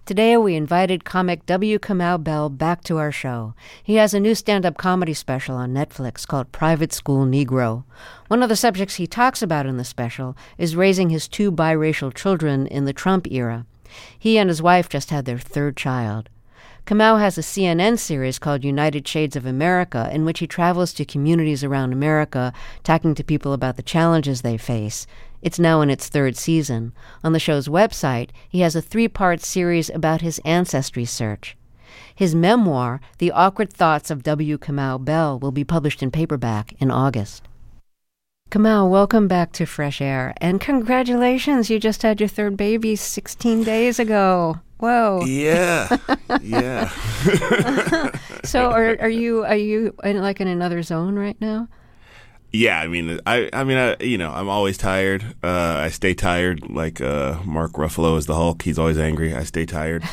Today, we invited comic W. Kamau Bell back to our show. He has a new stand-up comedy special on Netflix called Private School Negro. One of the subjects he talks about in the special is raising his 2 biracial children in the Trump era. He and his wife just had their 3rd child. Kamau has a CNN series called United Shades of America, in which he travels to communities around America, talking to people about the challenges they face. It's now in its 3rd season. On the show's website, he has a 3-part series about his ancestry search. His memoir, The Awkward Thoughts of W. Kamau Bell, will be published in paperback in August. Kamau, welcome back to Fresh Air, and congratulations, you just had your 3rd baby 16 days ago. Whoa. Yeah. Yeah. So are you in in another zone right now? Yeah, I mean, I'm always tired. I stay tired. Like Mark Ruffalo is the Hulk. He's always angry. I stay tired.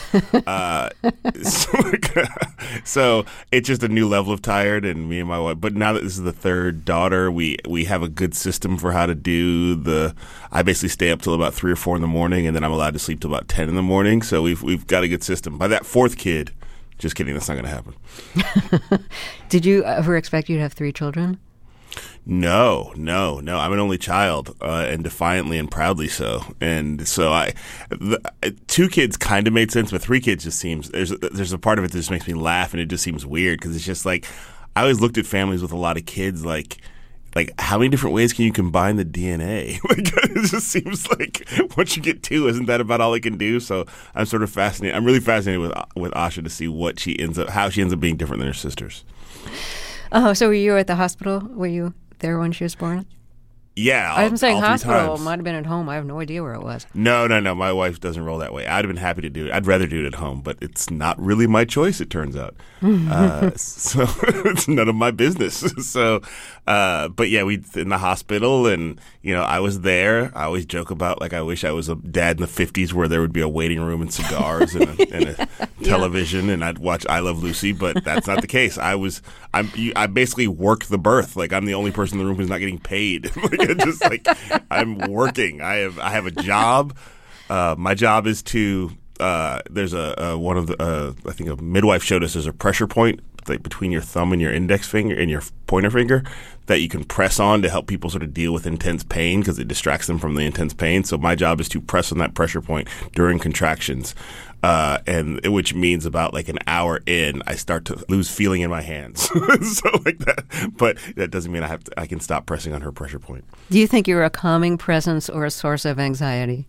So it's just a new level of tired, and me and my wife. But now that this is the 3rd daughter, we have a good system for how to do I basically stay up till about 3 or 4 in the morning, and then I'm allowed to sleep till about 10 in the morning. So we've got a good system. By that 4th kid, just kidding, that's not going to happen. Did you ever expect you'd have 3 children? No. I'm an only child, and defiantly and proudly so. And so 2 kids kind of made sense, but 3 kids just seems there's a part of it that just makes me laugh, and it just seems weird because it's just like I always looked at families with a lot of kids like how many different ways can you combine the DNA? It just seems like once you get 2, isn't that about all it can do? So I'm sort of fascinated. I'm really fascinated with Asha to see how she ends up being different than her sisters. Oh, so were you at the hospital? Were you there when she was born? Yeah. I'm saying all hospital. Might have been at home. I have no idea where it was. No. My wife doesn't roll that way. I'd have been happy to do it. I'd rather do it at home, but it's not really my choice, it turns out. So it's none of my business. So, but yeah, we in the hospital, and I was there. I always joke about I wish I was a dad in the 50s where there would be a waiting room and cigars and a television, and I'd watch I Love Lucy. But that's not the case. I basically work the birth. I'm the only person in the room who's not getting paid. Just I'm working. I have a job. My job is to. There's one of the I think a midwife showed us there's a pressure point between your thumb and your index finger and your pointer finger that you can press on to help people sort of deal with intense pain because it distracts them from the intense pain. So my job is to press on that pressure point during contractions, and which means about an hour in, I start to lose feeling in my hands. So that, but that doesn't mean I can stop pressing on her pressure point. Do you think you're a calming presence or a source of anxiety?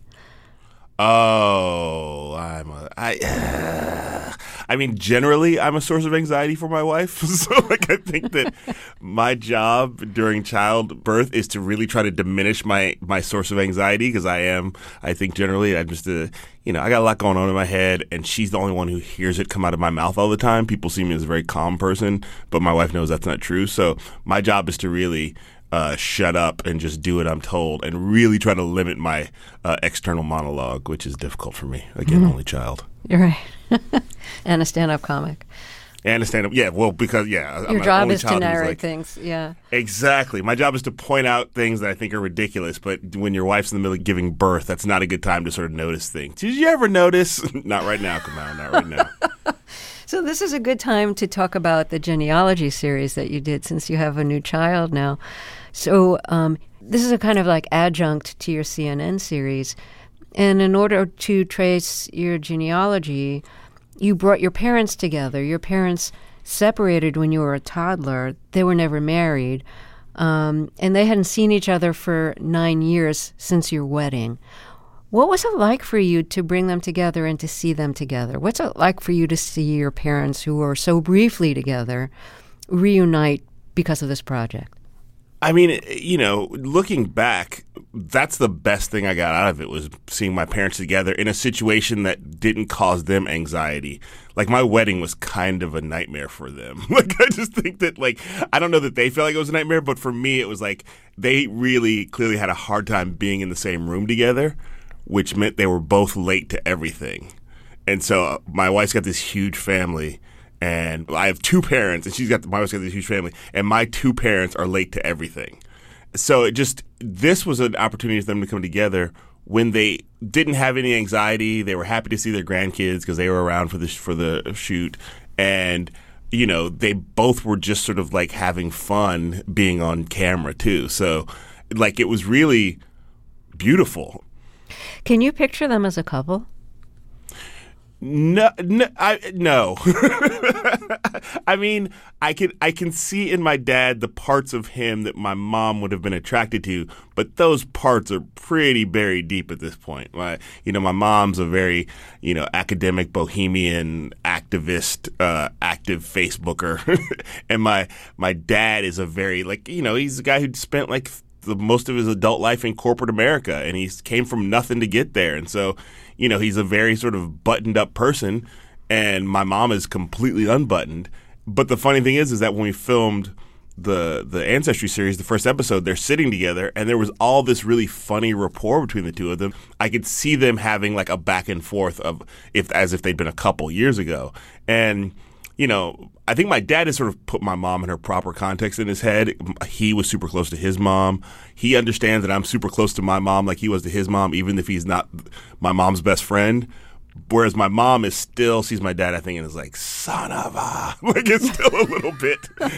Oh, I mean, generally, I'm a source of anxiety for my wife. So, I think that my job during childbirth is to really try to diminish my source of anxiety because I think generally, I'm just I got a lot going on in my head, and she's the only one who hears it come out of my mouth all the time. People see me as a very calm person, but my wife knows that's not true. So, my job is to really shut up and just do what I'm told and really try to limit my external monologue, which is difficult for me. Again, only child. You're right. And a stand-up comic. And a stand-up, yeah, well, because, yeah. Your job is to narrate things, yeah. Exactly. My job is to point out things that I think are ridiculous, but when your wife's in the middle of giving birth, that's not a good time to sort of notice things. Did you ever notice? Not right now, Kamau, not right now. So this is a good time to talk about the genealogy series that you did since you have a new child now. So this is a kind of adjunct to your CNN series. And in order to trace your genealogy, you brought your parents together. Your parents separated when you were a toddler. They were never married. And they hadn't seen each other for 9 years since your wedding. What was it like for you to bring them together and to see them together? What's it like for you to see your parents, who were so briefly together, reunite because of this project? I mean, looking back, that's the best thing I got out of it was seeing my parents together in a situation that didn't cause them anxiety. My wedding was kind of a nightmare for them. I just think that, I don't know that they felt like it was a nightmare, but for me, it was they really clearly had a hard time being in the same room together, which meant they were both late to everything. And so my wife's got this huge family. And I have 2 parents, and my wife's got this huge family, and my 2 parents are late to everything. So this was an opportunity for them to come together when they didn't have any anxiety. They were happy to see their grandkids because they were around for the shoot. And, you know, they both were just sort of like having fun being on camera too. So like it was really beautiful. Can you picture them as a couple? No. I mean, I can see in my dad the parts of him that my mom would have been attracted to, but those parts are pretty buried deep at this point. My mom's a very, academic, bohemian, activist, active Facebooker, and my dad is a very he's a guy who spent the most of his adult life in corporate America, and he came from nothing to get there, and so. He's a very sort of buttoned up person, and my mom is completely unbuttoned. But the funny thing is that when we filmed the Ancestry series, the first episode, they're sitting together, and there was all this really funny rapport between the two of them. I could see them having like a back and forth as if they'd been a couple years ago. And I think my dad has sort of put my mom in her proper context in his head. He was super close to his mom. He understands that I'm super close to my mom like he was to his mom, even if he's not my mom's best friend. Whereas my mom still sees my dad, I think, and is like, son of a... it's still a little bit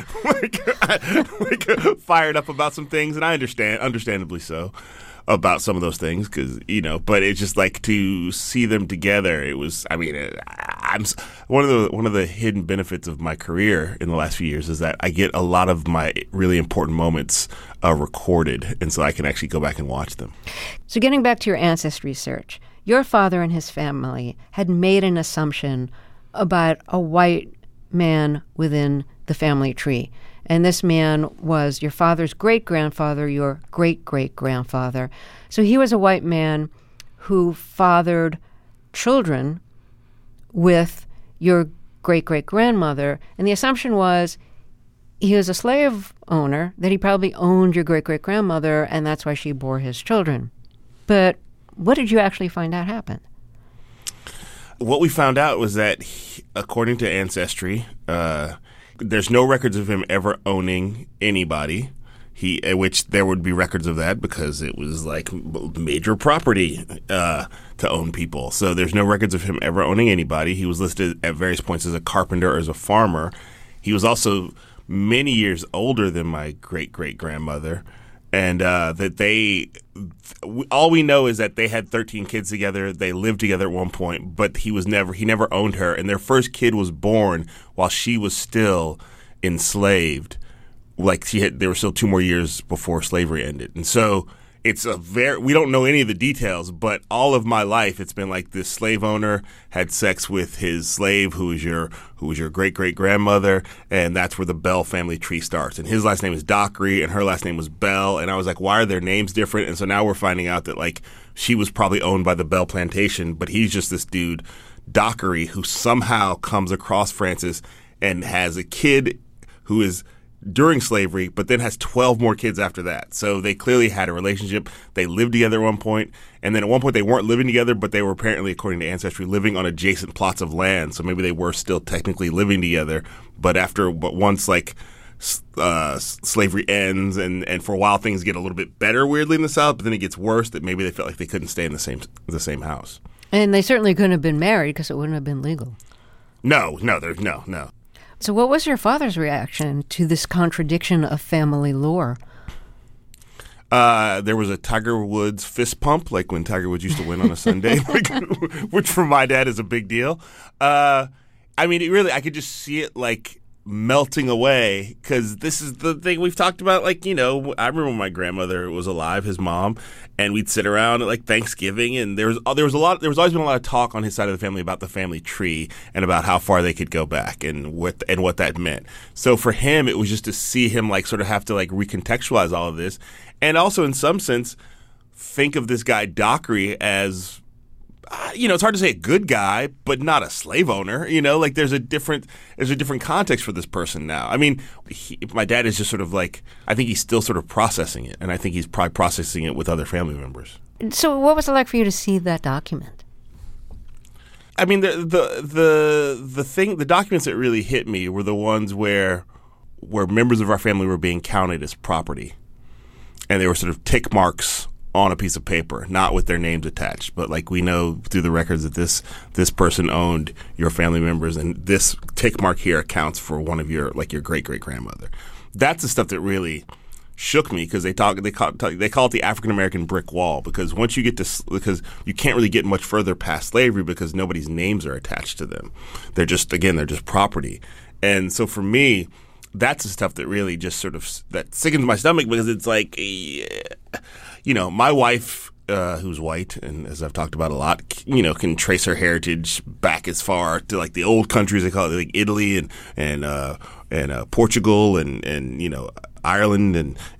fired up about some things. And I understandably so, about some of those things but it's just like to see them together. It was, I'm one of the hidden benefits of my career in the last few years is that I get a lot of my really important moments recorded, and so I can actually go back and watch them. So getting back to your ancestry research, your father and his family had made an assumption about a white man within the family tree. And this man was your father's great-grandfather, your great-great-grandfather. So he was a white man who fathered children with your great-great-grandmother. And the assumption was he was a slave owner, that he probably owned your great-great-grandmother, and that's why she bore his children. But what did you actually find out happened? What we found out was that, according to Ancestry, there's no records of him ever owning anybody. Which there would be records of that because it was like major property to own people. So there's no records of him ever owning anybody. He was listed at various points as a carpenter or as a farmer. He was also many years older than my great-great-grandmother. And all we know is that they had 13 kids together. They lived together at one point, but he never owned her. And their first kid was born while she was still enslaved. There were still 2 more years before slavery ended. And so we don't know any of the details, but all of my life it's been like this slave owner had sex with his slave who was your great-great-grandmother, and that's where the Bell family tree starts. And his last name is Dockery and her last name was Bell, and I was like, why are their names different? And so now we're finding out that she was probably owned by the Bell plantation, but he's just this dude, Dockery, who somehow comes across Frances and has a kid who is during slavery, but then has 12 more kids after that. So they clearly had a relationship. They lived together at one point, and then at one point they weren't living together, but they were apparently, according to Ancestry, living on adjacent plots of land. So maybe they were still technically living together, but once slavery ends and for a while things get a little bit better weirdly in the South, but then it gets worse that maybe they felt like they couldn't stay in the same house. And they certainly couldn't have been married because it wouldn't have been legal. No. So what was your father's reaction to this contradiction of family lore? There was a Tiger Woods fist pump, like when Tiger Woods used to win on a Sunday, which for my dad is a big deal. I could just see it melting away because this is the thing we've talked about. I remember when my grandmother was alive, his mom, and we'd sit around at Thanksgiving, and there was always been a lot of talk on his side of the family about the family tree and about how far they could go back and what that meant. So for him, it was just to see him sort of have to recontextualize all of this, and also in some sense think of this guy Dockery as. It's hard to say a good guy, but not a slave owner. There's a different context for this person now. My dad is just sort of I think he's still sort of processing it, and I think he's probably processing it with other family members. So, what was it like for you to see that document? The documents that really hit me were the ones where members of our family were being counted as property, and they were sort of tick marks on a piece of paper, not with their names attached. But like we know through the records that this person owned your family members, and this tick mark here accounts for one of your great-great-grandmother. That's the stuff that really shook me, because they call it the African American brick wall, because once you get to, because you can't really get much further past slavery because nobody's names are attached to them. They're just property. And so for me, that's the stuff that really just sort of that sickens my stomach, because it's like, my wife, who's white, and as I've talked about a lot, can trace her heritage back as far to like the old countries, they call it, like Italy and Portugal and Ireland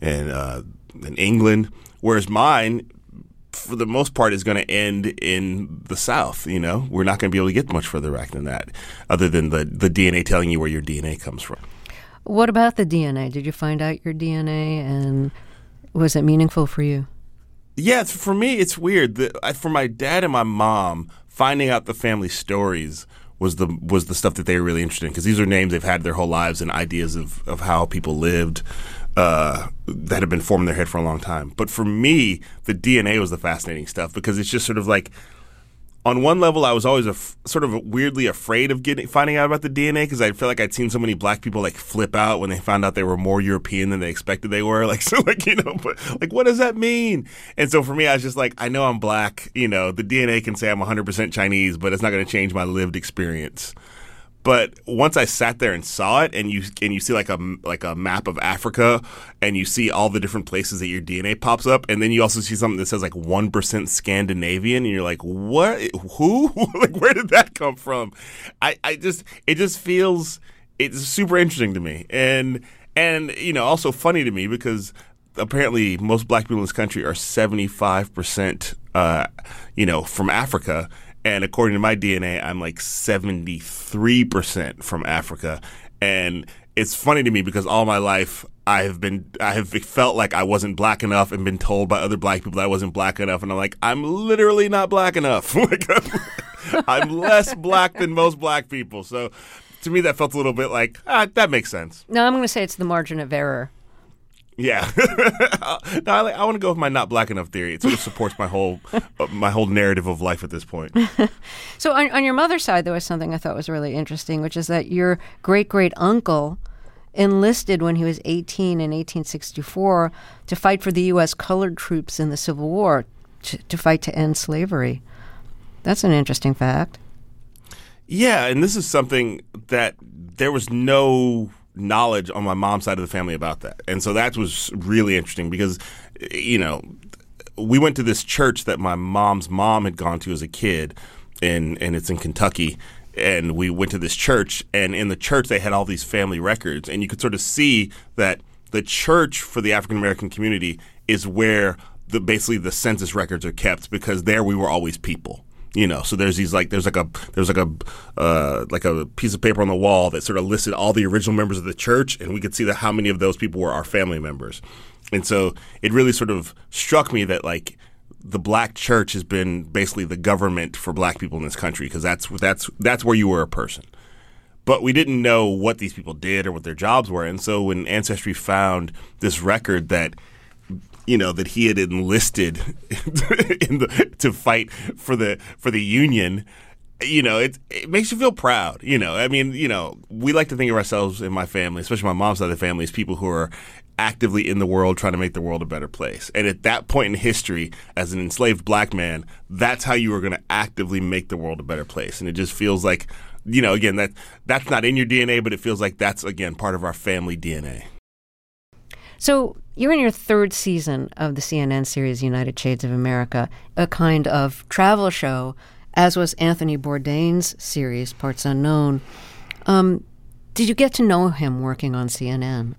and England, whereas mine, for the most part, is going to end in the South. We're not going to be able to get much further back than that, other than the DNA telling you where your DNA comes from. What about the DNA? Did you find out your DNA, and was it meaningful for you? Yeah, for me, it's weird. For my dad and my mom, finding out the family stories was the stuff that they were really interested in, because these are names they've had their whole lives and ideas of how people lived that have been formed in their head for a long time. But for me, the DNA was the fascinating stuff, because it's just sort of like, on one level, I was always sort of weirdly afraid of finding out about the DNA, because I feel like I'd seen so many black people like flip out when they found out they were more European than they expected they were. But like, what does that mean? And so for me, I was just like, I know I'm black. The DNA can say I'm 100% Chinese, but it's not going to change my lived experience. But once I sat there and saw it, and you see like a map of Africa, and you see all the different places that your DNA pops up, and then you also see something that says like 1% Scandinavian, and you're like, what? Who? Like, where did that come from? It just feels, it's super interesting to me, and also funny to me, because apparently most black people in this country are 75% from Africa. And according to my DNA, I'm like 73% from Africa. And it's funny to me, because all my life I have felt like I wasn't black enough, and been told by other black people that I wasn't black enough. And I'm like, I'm literally not black enough. I'm less black than most black people. So to me, that felt a little bit like, that makes sense. No, I'm going to say it's the margin of error. Yeah. No, I want to go with my not black enough theory. It sort of supports my whole narrative of life at this point. So on your mother's side, there was something I thought was really interesting, which is that your great-great-uncle enlisted when he was 18 in 1864 to fight for the U.S. colored troops in the Civil War, to fight to end slavery. That's an interesting fact. Yeah, and this is something that there was no knowledge on my mom's side of the family about that. And so that was really interesting, because, we went to this church that my mom's mom had gone to as a kid, and it's in Kentucky. And we went to this church, and in the church they had all these family records, and you could sort of see that the church for the African American community is where basically the census records are kept, because there we were always people. So there's a piece of paper on the wall that sort of listed all the original members of the church, and we could see that how many of those people were our family members. And so it really sort of struck me that like the black church has been basically the government for black people in this country, because that's where you were a person. But we didn't know what these people did or what their jobs were. And so when Ancestry found this record that that he had enlisted to fight for the Union, it makes you feel proud. We like to think of ourselves in my family, especially my mom's side of the family, as people who are actively in the world trying to make the world a better place. And at that point in history, as an enslaved black man, that's how you were going to actively make the world a better place. And it just feels like, again, that's not in your DNA, but it feels like that's, again, part of our family DNA. So you're in your third season of the CNN series United Shades of America, a kind of travel show, as was Anthony Bourdain's series, Parts Unknown. Did you get to know him working on CNN?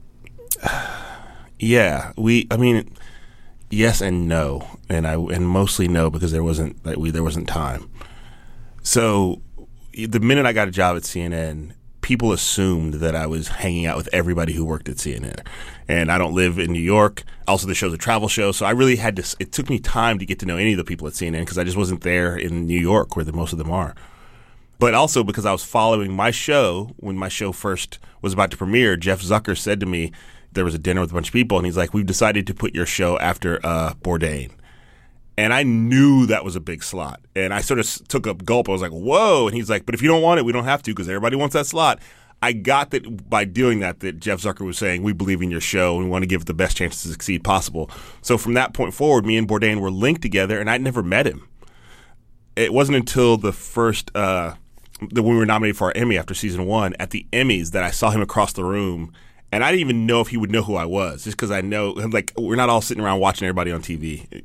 Yeah, yes and no, and mostly no, because there wasn't time. So the minute I got a job at CNN, people assumed that I was hanging out with everybody who worked at CNN. And I don't live in New York. Also, the show's a travel show, so I really had to – it took me time to get to know any of the people at CNN, because I just wasn't there in New York where most of them are. But also because I was following my show. When my show first was about to premiere, Jeff Zucker said to me, there was a dinner with a bunch of people, and he's like, we've decided to put your show after Bourdain. And I knew that was a big slot. And I sort of took a gulp. I was like, whoa. And he's like, but if you don't want it, we don't have to because everybody wants that slot. I got that by doing that Jeff Zucker was saying, we believe in your show and we want to give it the best chance to succeed possible. So from that point forward, me and Bourdain were linked together, and I'd never met him. It wasn't until the first when we were nominated for our Emmy after season 1 at the Emmys that I saw him across the room. And I didn't even know if he would know who I was, just because I know, like, we're not all sitting around watching everybody on TV.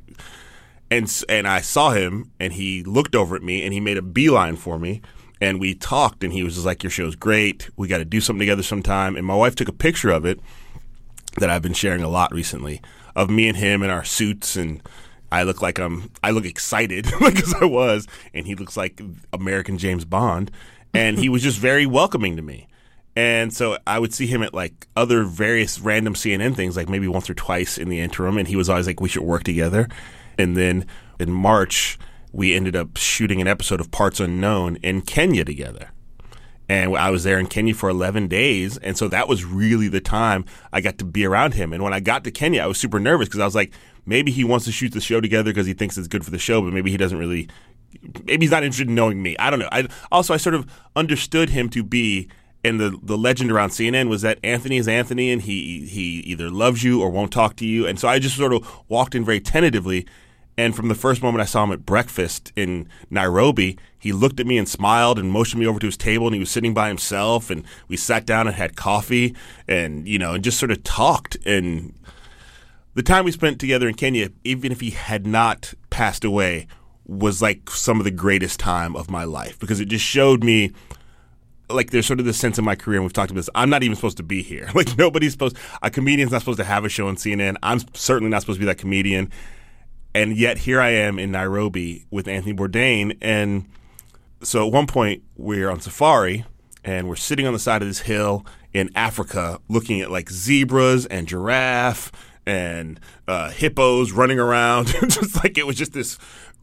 And I saw him, and he looked over at me, and he made a beeline for me. And we talked, and he was just like, your show's great. We got to do something together sometime. And my wife took a picture of it that I've been sharing a lot recently of me and him in our suits. And I look excited because I was. And he looks like American James Bond. And he was just very welcoming to me. And so I would see him at like other various random CNN things, like maybe once or twice in the interim. And he was always like, we should work together. And then in March, we ended up shooting an episode of Parts Unknown in Kenya together. And I was there in Kenya for 11 days. And so that was really the time I got to be around him. And when I got to Kenya, I was super nervous because I was like, maybe he wants to shoot the show together because he thinks it's good for the show, but maybe he doesn't really – maybe he's not interested in knowing me. I don't know. I sort of understood him to be – and the legend around CNN was that Anthony is Anthony and he either loves you or won't talk to you. And so I just sort of walked in very tentatively. And from the first moment I saw him at breakfast in Nairobi, he looked at me and smiled and motioned me over to his table, and he was sitting by himself, and we sat down and had coffee and, and just sort of talked. And the time we spent together in Kenya, even if he had not passed away, was like some of the greatest time of my life because it just showed me like there's sort of this sense in my career, and we've talked about this, I'm not even supposed to be here. Like a comedian's not supposed to have a show on CNN. I'm certainly not supposed to be that comedian. And yet here I am in Nairobi with Anthony Bourdain. And so at one point we're on safari and we're sitting on the side of this hill in Africa looking at like zebras and giraffe and hippos running around. Just like it was just this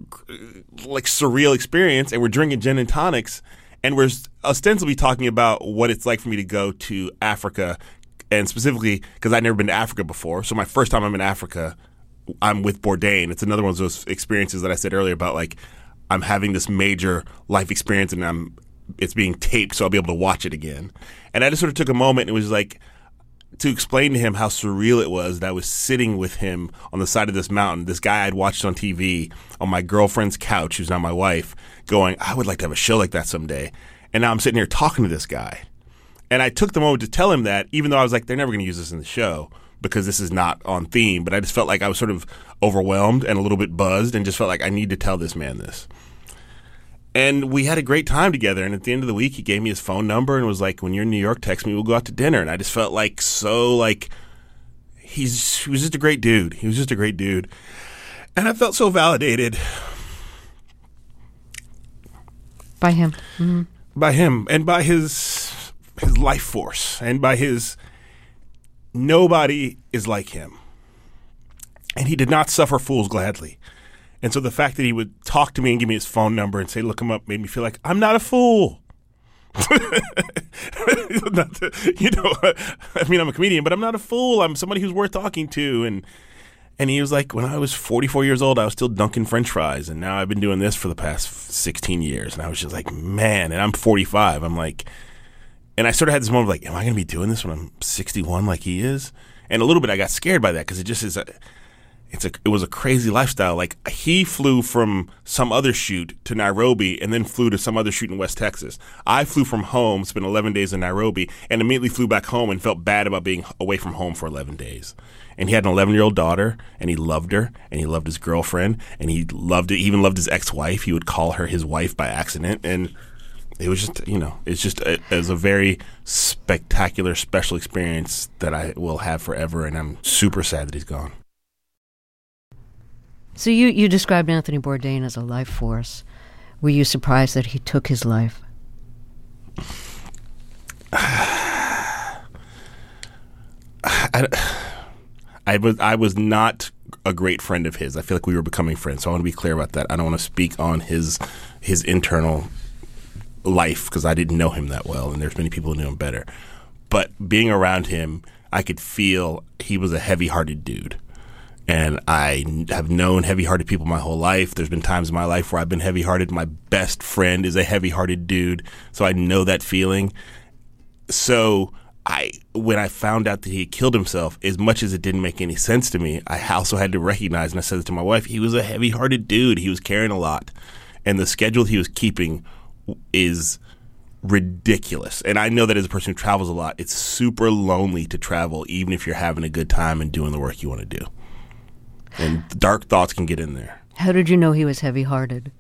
like surreal experience. And we're drinking gin and tonics. And we're ostensibly talking about what it's like for me to go to Africa. And specifically because I'd never been to Africa before. So my first time I'm in Africa, I'm with Bourdain. It's another one of those experiences that I said earlier about like I'm having this major life experience and it's being taped so I'll be able to watch it again. And I just sort of took a moment and it was like to explain to him how surreal it was that I was sitting with him on the side of this mountain, this guy I'd watched on TV on my girlfriend's couch, who's now my wife, going, I would like to have a show like that someday. And now I'm sitting here talking to this guy. And I took the moment to tell him that, even though I was like, they're never going to use this in the show because this is not on theme, but I just felt like I was sort of overwhelmed and a little bit buzzed and just felt like I need to tell this man this. And we had a great time together, and at the end of the week, he gave me his phone number and was like, when you're in New York, text me, we'll go out to dinner. And I just felt like he was just a great dude. He was just a great dude. And I felt so validated. By him. Mm-hmm. By him, and by his life force, and by his... Nobody is like him. And he did not suffer fools gladly. And so the fact that he would talk to me and give me his phone number and say, look him up, made me feel like I'm not a fool. I mean, I'm a comedian, but I'm not a fool. I'm somebody who's worth talking to. And he was like, when I was 44 years old, I was still dunking French fries. And now I've been doing this for the past 16 years. And I was just like, man, and I'm 45. I'm like... And I sort of had this moment of like, am I going to be doing this when I'm 61 like he is? And a little bit I got scared by that because it just is it was a crazy lifestyle. Like he flew from some other shoot to Nairobi and then flew to some other shoot in West Texas. I flew from home, spent 11 days in Nairobi, and immediately flew back home and felt bad about being away from home for 11 days. And he had an 11-year-old daughter, and he loved her, and he loved his girlfriend, and he even loved his ex-wife. He would call her his wife by accident, and it was just, it was a very spectacular, special experience that I will have forever, and I'm super sad that he's gone. So you described Anthony Bourdain as a life force. Were you surprised that he took his life? I was not a great friend of his. I feel like we were becoming friends, so I want to be clear about that. I don't want to speak on his internal life because I didn't know him that well, and there's many people who knew him better. But being around him, I could feel he was a heavy-hearted dude. And I have known heavy-hearted people my whole life. There's been times in my life where I've been heavy-hearted. My best friend is a heavy-hearted dude, so I know that feeling. So when I found out that he had killed himself, as much as it didn't make any sense to me, I also had to recognize, and I said it to my wife, he was a heavy-hearted dude. He was carrying a lot. And the schedule he was keeping is ridiculous. And I know that as a person who travels a lot, it's super lonely to travel, even if you're having a good time and doing the work you want to do. And dark thoughts can get in there. How did you know he was heavy-hearted?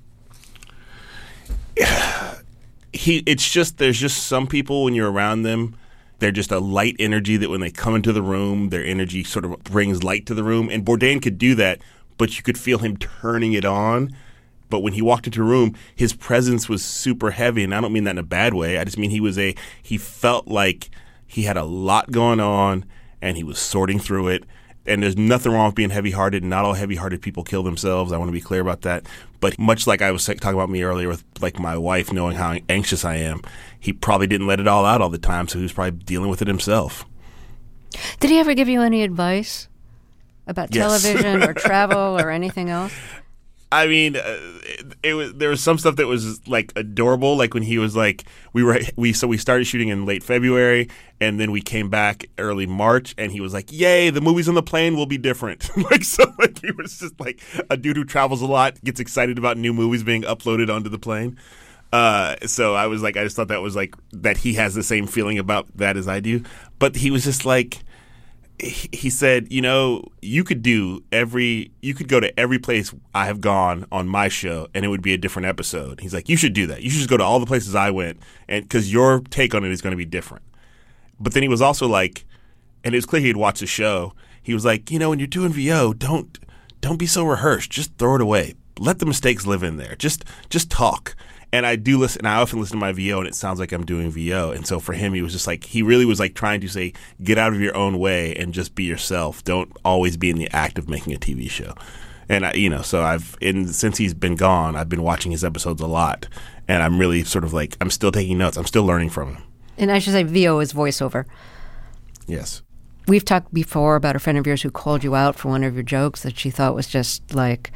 There's just some people when you're around them, they're just a light energy that when they come into the room, their energy sort of brings light to the room. And Bourdain could do that, but you could feel him turning it on. But when he walked into a room, his presence was super heavy. And I don't mean that in a bad way. I just mean he felt like he had a lot going on and he was sorting through it. And there's nothing wrong with being heavy-hearted. Not all heavy-hearted people kill themselves. I want to be clear about that. But much like I was talking about me earlier with like my wife knowing how anxious I am, he probably didn't let it all out all the time, so he was probably dealing with it himself. Did he ever give you any advice about Yes. television or travel or anything else? I mean, there was some stuff that was like adorable, like when he was like, we started shooting in late February, and then we came back early March, and he was like, "Yay, the movies on the plane will be different." He was just like a dude who travels a lot, gets excited about new movies being uploaded onto the plane. So I was like, I just thought that was like that he has the same feeling about that as I do, but he was just like. He said, you could go to every place I have gone on my show and it would be a different episode. He's like, you should do that. You should just go to all the places I went, and because your take on it is going to be different. But then he was also like, and it was clear he had watched the show. He was like, when you're doing VO, don't be so rehearsed. Just throw it away. Let the mistakes live in there. Just talk. And I do listen. I often listen to my VO, and it sounds like I'm doing VO. And so for him, he was just like he really was like trying to say, get out of your own way and just be yourself. Don't always be in the act of making a TV show. And since he's been gone, I've been watching his episodes a lot, and I'm really sort of like I'm still taking notes. I'm still learning from him. And I should say, VO is voiceover. Yes. We've talked before about a friend of yours who called you out for one of your jokes that she thought was just like,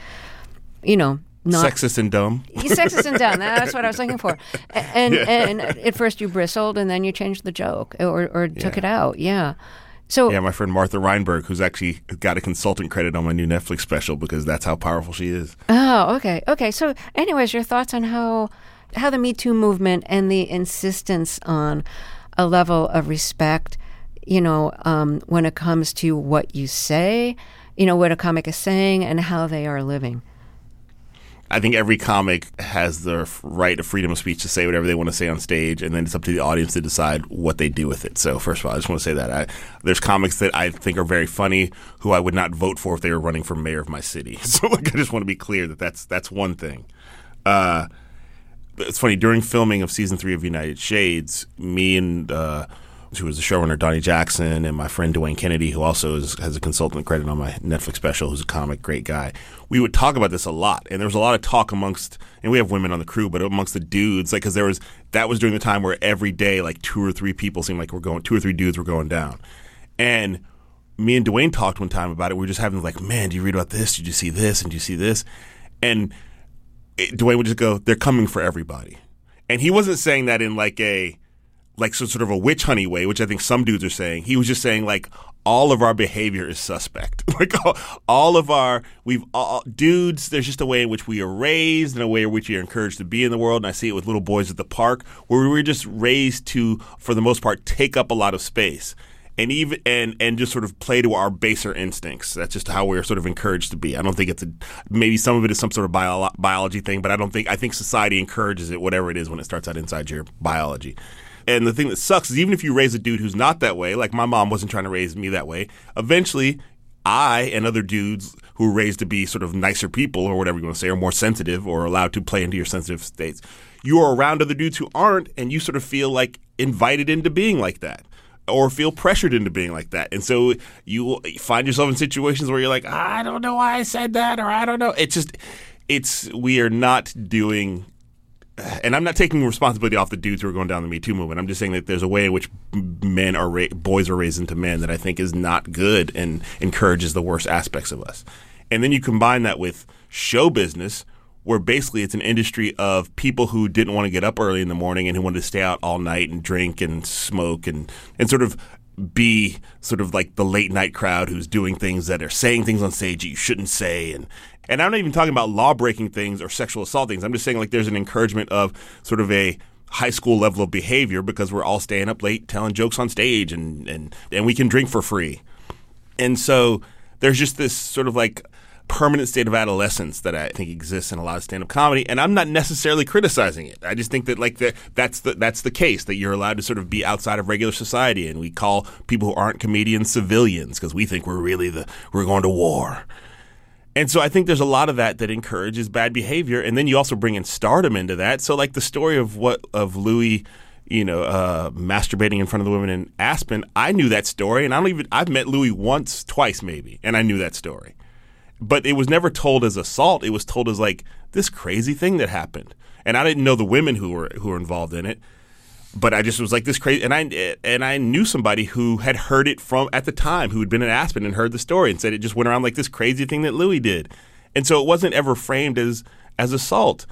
not sexist and dumb. Sexist and dumb. That's what I was looking for. And at first you bristled, and then you changed the joke or took it out. Yeah. So my friend Martha Reinberg, who's actually got a consultant credit on my new Netflix special because that's how powerful she is. Oh, okay. Okay. So anyways, your thoughts on how the Me Too movement and the insistence on a level of respect, when it comes to what you say, what a comic is saying and how they are living. I think every comic has the right of freedom of speech to say whatever they want to say on stage, and then it's up to the audience to decide what they do with it. So first of all, I just want to say that there's comics that I think are very funny who I would not vote for if they were running for mayor of my city. So I just want to be clear that that's one thing. It's funny, during filming of season 3 of United Shades, me and who was the showrunner, Donnie Jackson, and my friend Dwayne Kennedy, who also has a consultant credit on my Netflix special, who's a comic, great guy. We would talk about this a lot, and there was a lot of talk amongst, and we have women on the crew, but amongst the dudes, like, because that was during the time where every day, like 2 or 3 people seemed like 2 or 3 dudes were going down. And me and Dwayne talked one time about it. We were just having like, man, do you read about this? Did you see this? And do you see this? And Dwayne would just go, they're coming for everybody. And he wasn't saying that in like sort of a witch hunting way, which I think some dudes are saying. He was just saying like all of our behavior is suspect. Like all of our dudes, there's just a way in which we are raised and a way in which we are encouraged to be in the world. And I see it with little boys at the park where we're just raised to, for the most part, take up a lot of space and even and just sort of play to our baser instincts. That's just how we're sort of encouraged to be. I don't think maybe some of it is some sort of biology thing, but I think society encourages it, whatever it is, when it starts out inside your biology. And the thing that sucks is even if you raise a dude who's not that way, like my mom wasn't trying to raise me that way, eventually I and other dudes who were raised to be sort of nicer people or whatever you want to say, or more sensitive or allowed to play into your sensitive states, you are around other dudes who aren't, and you sort of feel like invited into being like that or feel pressured into being like that. And so you find yourself in situations where you're like, I don't know why I said that, or I don't know. We are not doing and I'm not taking responsibility off the dudes who are going down the Me Too movement. I'm just saying that there's a way in which boys are raised into men that I think is not good and encourages the worst aspects of us. And then you combine that with show business, where basically it's an industry of people who didn't want to get up early in the morning and who wanted to stay out all night and drink and smoke and sort of be sort of like the late night crowd who's doing things that are saying things on stage that you shouldn't say. And I'm not even talking about law breaking things or sexual assault things. I'm just saying like there's an encouragement of sort of a high school level of behavior because we're all staying up late telling jokes on stage and we can drink for free. And so there's just this sort of like permanent state of adolescence that I think exists in a lot of stand-up comedy, and I'm not necessarily criticizing it. I just think that like that's the case, that you're allowed to sort of be outside of regular society, and we call people who aren't comedians civilians because we think we're going to war. And so I think there's a lot of that encourages bad behavior, and then you also bring in stardom into that. So like the story of Louis, masturbating in front of the women in Aspen, I knew that story, and I've met Louis twice maybe, and I knew that story. But it was never told as assault. It was told as like this crazy thing that happened, and I didn't know the women who were involved in it. But I just was like this crazy, and I knew somebody who had heard it from at the time, who had been in Aspen and heard the story and said it just went around like this crazy thing that Louis did, and so it wasn't ever framed as assault.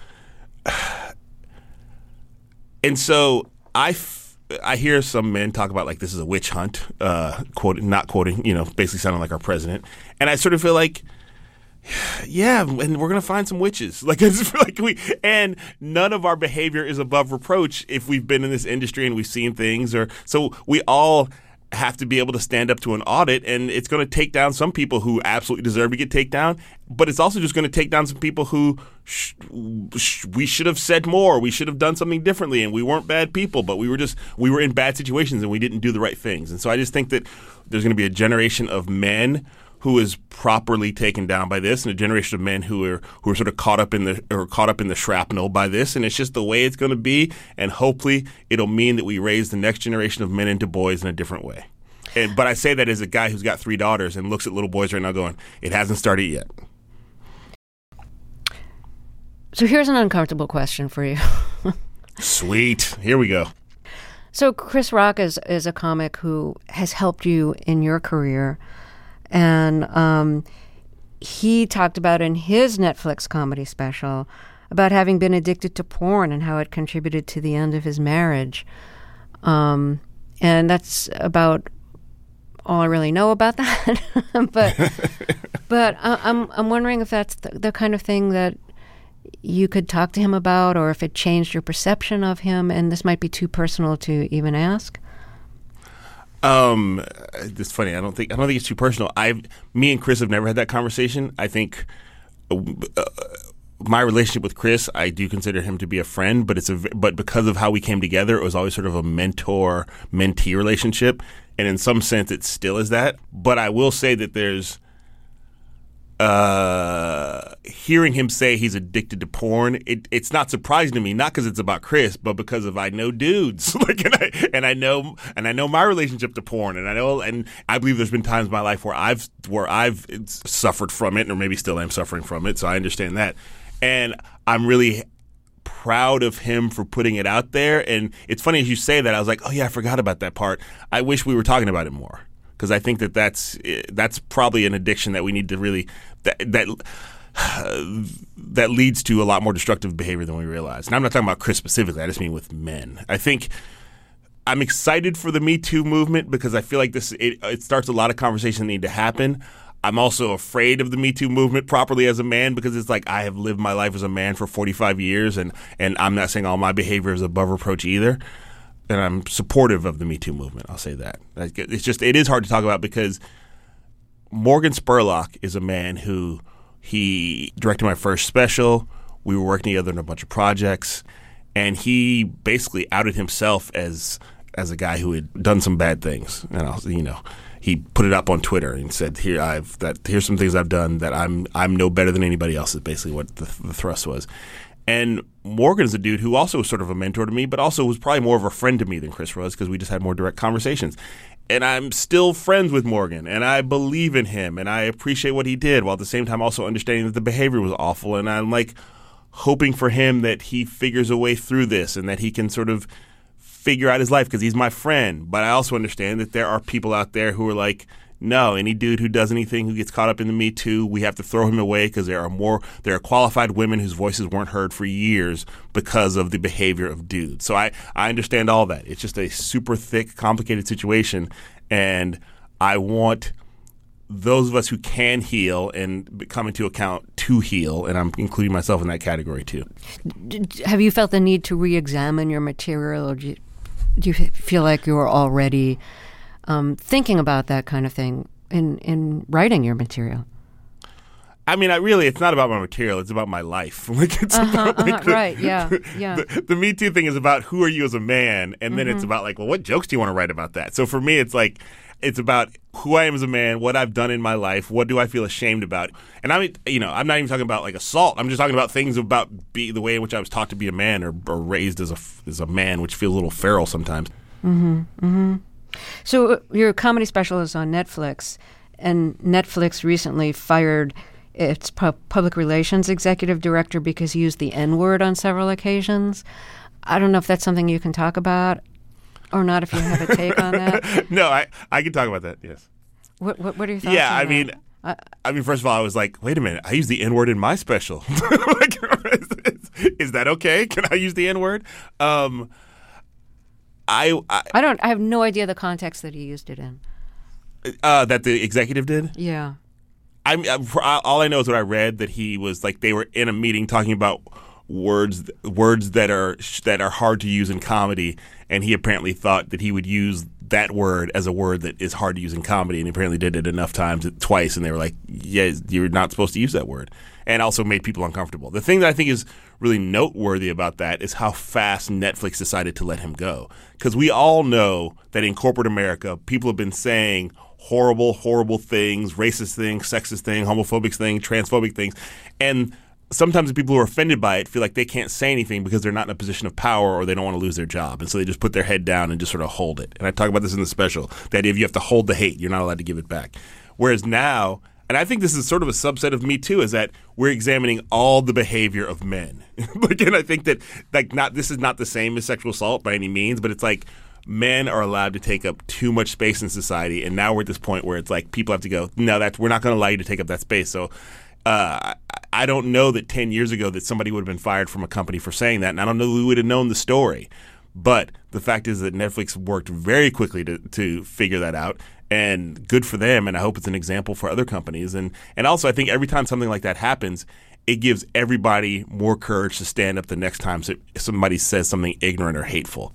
And so I hear some men talk about like this is a witch hunt, not quoting, basically sounding like our president, and I sort of feel like, yeah, and we're gonna find some witches. And none of our behavior is above reproach if we've been in this industry and we've seen things, so we all have to be able to stand up to an audit, and it's going to take down some people who absolutely deserve to get taken down, but it's also just going to take down some people who we should have said more, we should have done something differently, and we weren't bad people, but we were in bad situations and we didn't do the right things. And so I just think that there's going to be a generation of men who is properly taken down by this, and a generation of men who are sort of caught up in the shrapnel by this, and it's just the way it's going to be. And hopefully, it'll mean that we raise the next generation of men into boys in a different way. But I say that as a guy who's got 3 daughters and looks at little boys right now, going, "It hasn't started yet." So here's an uncomfortable question for you. Sweet, here we go. So Chris Rock is a comic who has helped you in your career. And he talked about in his Netflix comedy special about having been addicted to porn and how it contributed to the end of his marriage. And that's about all I really know about that. but I'm wondering if that's the kind of thing that you could talk to him about, or if it changed your perception of him. And this might be too personal to even ask. It's funny. I don't think it's too personal. Me and Chris have never had that conversation. I think my relationship with Chris, I do consider him to be a friend, but because of how we came together, it was always sort of a mentor-mentee relationship, and in some sense, it still is that. But I will say that there's hearing him say he's addicted to porn, it's not surprising to me, not because it's about Chris, but because I know dudes, and I know my relationship to porn, and I believe there's been times in my life where I've suffered from it, or maybe still am suffering from it, so I understand that, and I'm really proud of him for putting it out there. And it's funny as you say that, I was like, oh yeah, I forgot about that part. I wish we were talking about it more, because I think that's probably an addiction that we need to really that leads to a lot more destructive behavior than we realize. And I'm not talking about Chris specifically. I just mean with men. I think I'm excited for the Me Too movement because I feel like it starts a lot of conversations that need to happen. I'm also afraid of the Me Too movement properly as a man, because it's like I have lived my life as a man for 45 years, and I'm not saying all my behavior is above reproach either. And I'm supportive of the Me Too movement. I'll say that. It is hard to talk about because Morgan Spurlock is a man who he directed my first special. We were working together on a bunch of projects, and he basically outed himself as a guy who had done some bad things. And he put it up on Twitter and said, "Here's some things I've done that I'm no better than anybody else." Is basically what the thrust was. And Morgan is a dude who also was sort of a mentor to me, but also was probably more of a friend to me than Chris was, because we just had more direct conversations. And I'm still friends with Morgan, and I believe in him, and I appreciate what he did, while at the same time also understanding that the behavior was awful. And I'm like, hoping for him that he figures a way through this and that he can sort of figure out his life because he's my friend. But I also understand that there are people out there who are like, no, any dude who does anything, who gets caught up in the Me Too, we have to throw him away because there are qualified women whose voices weren't heard for years because of the behavior of dudes. So I understand all that. It's just a super thick, complicated situation, and I want those of us who can heal and come into account to heal, and I'm including myself in that category too. Have you felt the need to re-examine your material, or do you feel like you're already thinking about that kind of thing in writing your material? I mean, it's not about my material. It's about my life. Right, yeah. The Me Too thing is about who are you as a man, and then it's about like, well, what jokes do you want to write about that? So for me, it's like, it's about who I am as a man, what I've done in my life, what do I feel ashamed about. And I'm not even talking about like assault. I'm just talking about things about the way in which I was taught to be a man or raised as a man, which feels a little feral sometimes. So your comedy special is on Netflix, and Netflix recently fired its public relations executive director because he used the N-word on several occasions. I don't know if that's something you can talk about or not, if you have a take on that. No, I can talk about that, yes. What are your thoughts on that? I mean, first of all, I was like, wait a minute, I use the N-word in my special. Like, is that okay? Can I use the N-word? I have no idea the context that he used it in. That the executive did? Yeah. All I know is what I read, that he was like, they were in a meeting talking about words that are hard to use in comedy, and he apparently thought that he would use that word as a word that is hard to use in comedy, and he apparently did it enough times, twice, and they were like, yeah, you're not supposed to use that word, and also made people uncomfortable. The thing that I think is really noteworthy about that is how fast Netflix decided to let him go, because we all know that in corporate America, people have been saying horrible, horrible things, racist things, sexist things, homophobic things, transphobic things, and sometimes the people who are offended by it feel like they can't say anything because they're not in a position of power or they don't want to lose their job. And so they just put their head down and just sort of hold it. And I talk about this in the special, the idea of you have to hold the hate. You're not allowed to give it back. Whereas now, and I think this is sort of a subset of Me Too, is that we're examining all the behavior of men. And I think that this is not the same as sexual assault by any means, but it's like men are allowed to take up too much space in society. And now we're at this point where it's like people have to go, no, we're not going to allow you to take up that space. So I don't know that 10 years ago that somebody would have been fired from a company for saying that, and I don't know that we would have known the story. But the fact is that Netflix worked very quickly to figure that out, and good for them, and I hope it's an example for other companies. And also, I think every time something like that happens, it gives everybody more courage to stand up the next time somebody says something ignorant or hateful.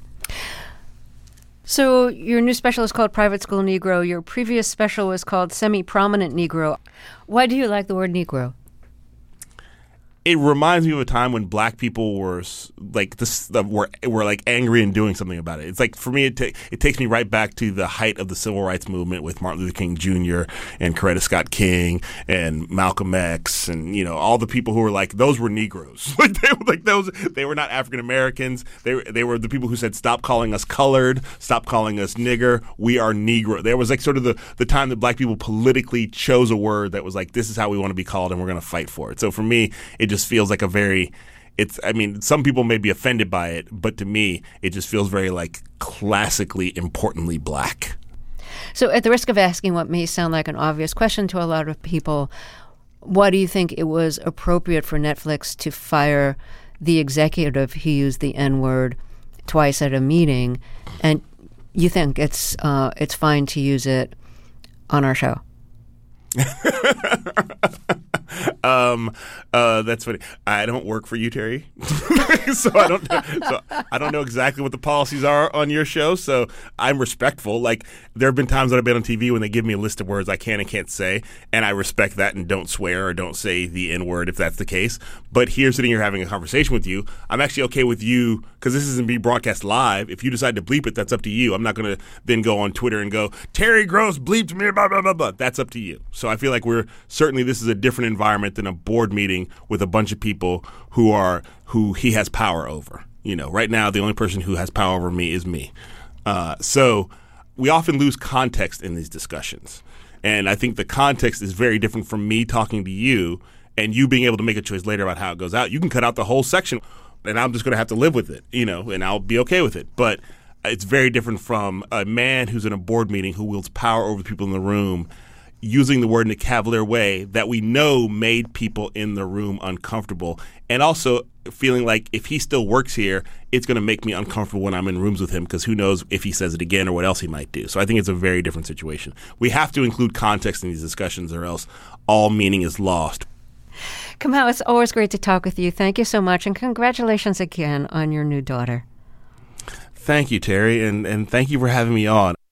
So your new special is called Private School Negro. Your previous special was called Semi-Prominent Negro. Why do you like the word Negro? It reminds me of a time when black people were like were like angry and doing something about it. It's like, for me, it takes me right back to the height of the civil rights movement with Martin Luther King Jr. and Coretta Scott King and Malcolm X and all the people who were like, those were Negroes. They were not African Americans. They were the people who said, stop calling us colored, stop calling us nigger. We are Negro. There was like sort of the time that black people politically chose a word that was like, this is how we want to be called and we're going to fight for it. So for me, it just feels like some people may be offended by it, but to me, it just feels very like classically, importantly black. So at the risk of asking what may sound like an obvious question to a lot of people, why do you think it was appropriate for Netflix to fire the executive who used the N-word twice at a meeting, and you think it's fine to use it on our show? That's funny. I don't work for you, Terry, so I don't know exactly what the policies are on your show. So I'm respectful. Like, there have been times that I've been on TV when they give me a list of words I can and can't say, and I respect that and don't swear or don't say the N-word if that's the case. But here, sitting here having a conversation with you, I'm actually okay with you, because this isn't being broadcast live. If you decide to bleep it, that's up to you. I'm not going to then go on Twitter and go, Terry Gross bleeped me, blah, blah, blah, blah. That's up to you. So I feel like this is a different environment than a board meeting with a bunch of people who he has power over. Right now, the only person who has power over me is me. So we often lose context in these discussions. And I think the context is very different from me talking to you and you being able to make a choice later about how it goes out, you can cut out the whole section, and I'm just going to have to live with it, and I'll be okay with it. But it's very different from a man who's in a board meeting who wields power over the people in the room, using the word in a cavalier way that we know made people in the room uncomfortable, and also feeling like if he still works here, it's going to make me uncomfortable when I'm in rooms with him because who knows if he says it again or what else he might do. So I think it's a very different situation. We have to include context in these discussions or else all meaning is lost. Kamau, it's always great to talk with you. Thank you so much, and congratulations again on your new daughter. Thank you, Terry, and thank you for having me on.